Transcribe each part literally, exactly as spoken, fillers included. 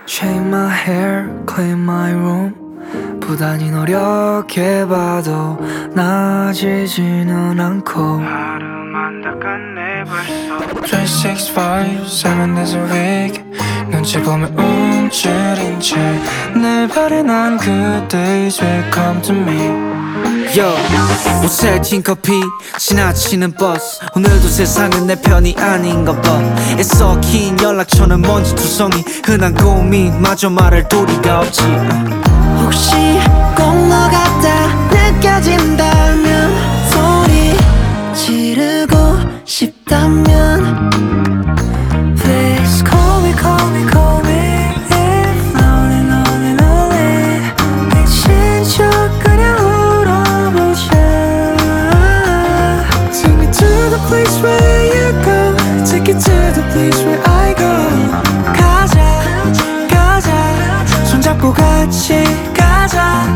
Change my hair, clean my room. 부단히 노력해봐도 나아지지는 않고 하루만 닦았네 벌써 twenty-six, five, seven days a week 눈치 보면 움츠린 채 늘 바래난 그 days will come to me. Yo, 옷에 튄 커피, 지나치는 버스 오늘도 세상은 내 편이 아닌 것 봐. 애써 긴 연락처는 먼지투성이 흔한 고민마저 말할 도리가 없지. 혹시 꼭 너 같다 느껴진다면 소리 지르고 싶다면 Please call me, call me, call me If lonely, lonely, lonely 미친 척 그냥 울어보자 Take me to the place where you go Take it to the place where I go 가자, 가자 손잡고 같이 가자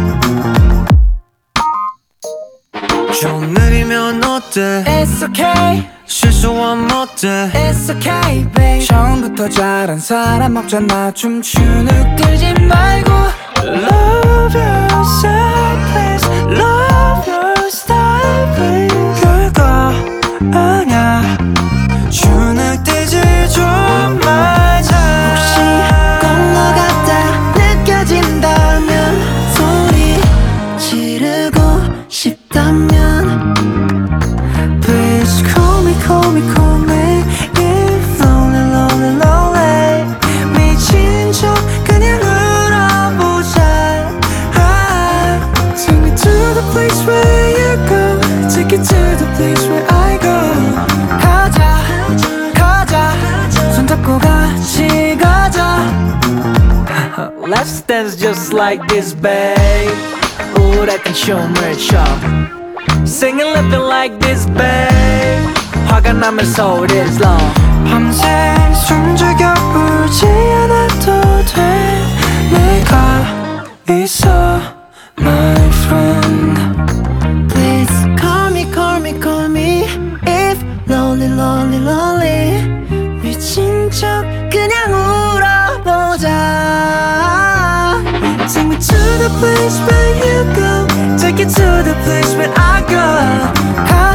좀 느리면 어때 It's okay 실수하면 어때 It's okay babe 처음부터 잘한 사람 없잖아 춤추는 들지 말고 Love yourself please Love your style please 별거 아냐 주눅 들지 좀 말자 혹시 꼭 너 같다 느껴진다면 소리 지르고 싶다면 Please call me, call me, call me If lonely, lonely, lonely 미친 척 그냥 울어보자 ah, Take me to the place where you go Take it to the place where I go 가자, 가자 손 잡고 같이 가자 Let's dance just like this, babe 우울했던 춤을 춰 Singing, living like this, babe 화가 나면 소리를 질러 밤새 숨죽여 울지 않아도 돼 내가 있어, my friend Please call me, call me, call me If lonely, lonely, lonely 미친 척 그냥 울어보자 Take me to the place where you go Take it to the place where I go